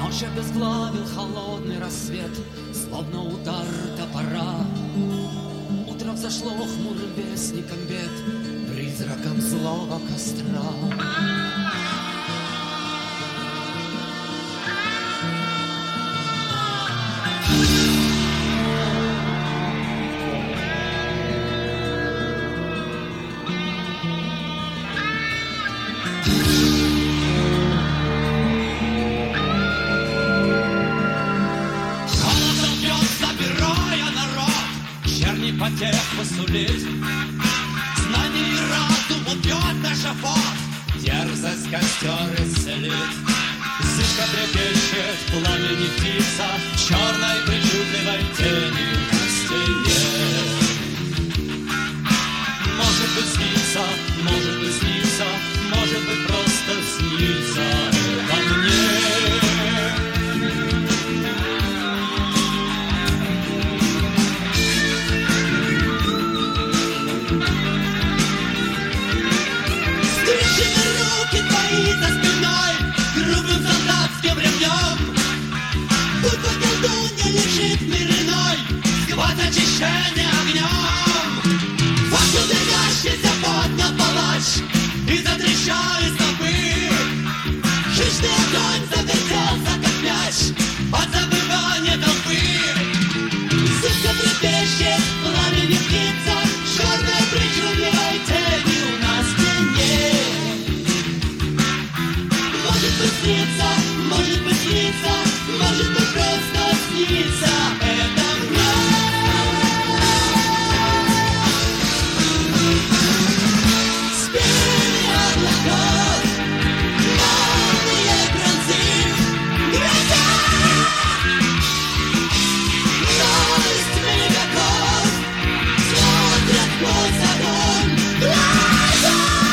Ночь обезглавил холодный рассвет, словно удар топора. Утро взошло хмурым вестником бед, призраком злого костра. Потеху сулит, знаний и разум убьет наш эфот, дерзость костер исцелит. Зыбко трепещет в пламени птица, черной причудливой тени на стене. Может быть снится, может быть снится, может быть просто снится это мне. За спиной грубым солдатским ремнем, будто колдунья лежит мирной, сквозь очищение огнем. Факел дымящийся поднял палач и затрещали снопы. Хищный огонь завертелся, как мяч, от завывания толпы. Зыбко трепещет в пламени птица, черной причудливой тенью на стене. Может быть снится, может быть снится, может быть просто снится это мне. Спины облаков, молнии грозы, гроза. Ночь веков смотрят сквозь огонь глаза.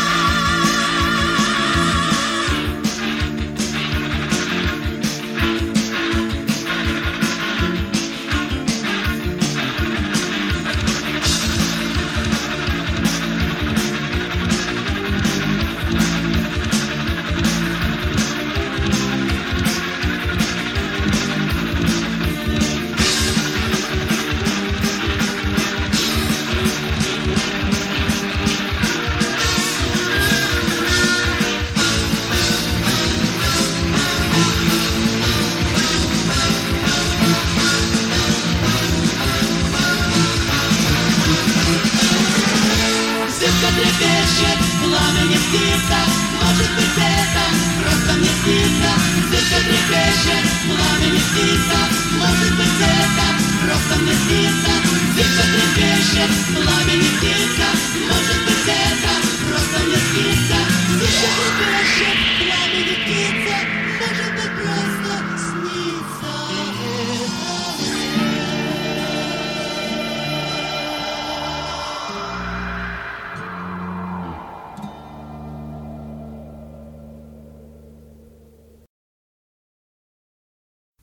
Зыбко трепещет в пламени птица, может быть это просто мне снится. Зыбко трепещет в пламени птица, может быть это просто мне снится. Зыбко трепещет в пламени птица, может быть это просто мне снится. Зыбко трепещет.